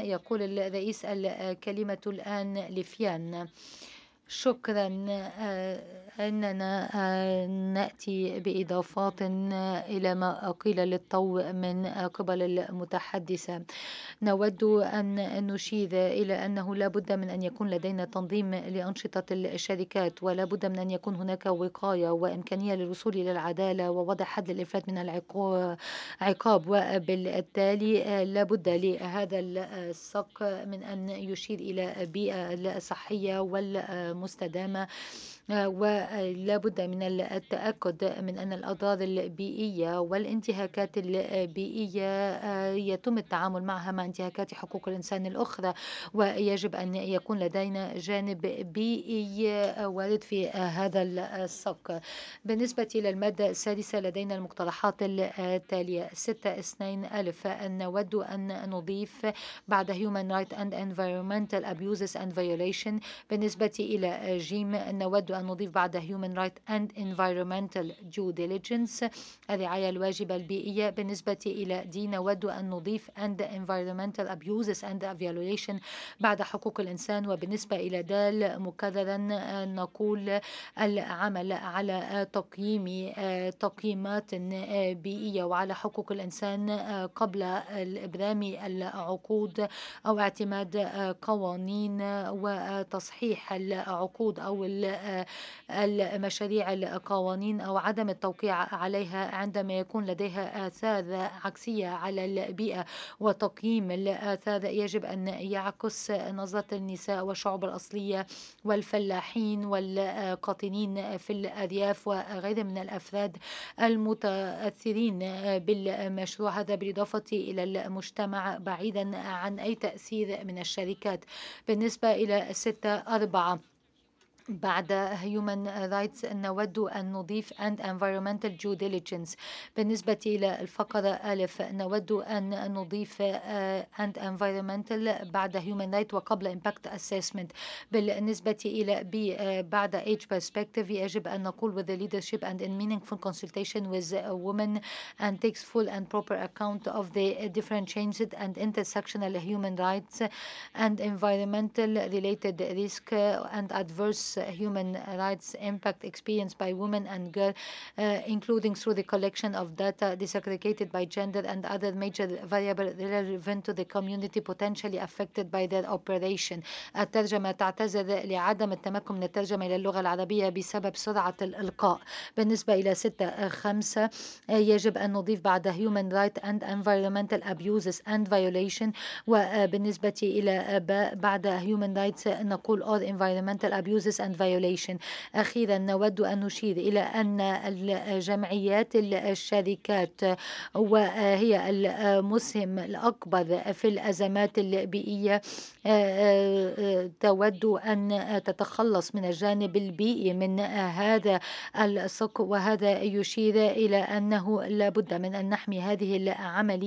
يقول الرئيس الكلمة الآن لفيان. شكرا. أننا نأتي بإضافات إلى ما قيل للطو من قبل المتحدثة. نود أن نشير إلى أنه لا بد من أن يكون لدينا تنظيم لأنشطة الشركات، ولا بد من أن يكون هناك وقاية وإمكانية للوصول إلى العدالة ووضع حد للإفلات من العقاب، وبالتالي لا بد لهذا السق من أن يشير إلى بيئة صحية والمستدامة، ولا بد من التأكد من أن الأضرار البيئية والانتهاكات البيئية يتم التعامل معها مع انتهاكات حقوق الإنسان الأخرى، ويجب أن يكون لدينا جانب بيئي وارد في هذا السق. بالنسبة إلى المادة السادسة لدينا المقترحات التالية: 6.2 ألف، نود أن نضيف بعد Human Rights and Environmental Abuses and Violation. بالنسبة إلى جيم نود أن نضيف بعد Human Rights and Environmental Due Diligence، الرعاية الواجبة البيئية. بالنسبة إلى دي نود أن نضيف and Environmental Abuses and Violation بعد حقوق الإنسان. وبالنسبة إلى دال مكررا نقول العمل على تقييمات بيئية وعلى حقوق الإنسان قبل الإبرام العقود أو اعتماد قوانين وتصحيح العقود أو المشاريع القوانين أو عدم التوقيع عليها عندما يكون لديها آثار عكسية على البيئة. وتقييم الآثار يجب أن يعكس نظرة النساء والشعوب الأصلية والفلاحين والقاطنين في الأرياف وغيرهم من الأفراد المتأثرين بالمشروع هذا، بالإضافة إلى المجتمع بعيدا عن أي تأثير من الشركات. بالنسبة إلى 6.4 بعد Human Rights نود أن نضيف and Environmental Due Diligence. بالنسبة إلى الفقرة ألف نود أن نضيف and Environmental بعد Human Rights وقبل Impact Assessment. بالنسبة إلى B بعد Age Perspective يجب أن نقول with the leadership and in meaningful consultation with women and takes full and proper account of the different changes and intersectional human rights and environmental related risk and adverse human rights impact experienced by women and girls, including through the collection of data disaggregated by gender and other major variables relevant to the community potentially affected by their operation. الترجمة تعتذر لعدم التمكن من الترجمة إلى اللغة العربية بسبب سرعة الإلقاء. بالنسبة إلى 6.5 يجب أن نضيف بعد Human Rights and Environmental Abuses and Violation. وبالنسبة إلى بعد Human Rights نقول or Environmental Abuses and Violation. أخيرا نود أن نشير إلى أن الجمعيات الشركات وهي المسهم الأكبر في الأزمات البيئية تود أن تتخلص من الجانب البيئي من هذا السق، وهذا يشير إلى أنه لا بد من أن نحمي هذه العملية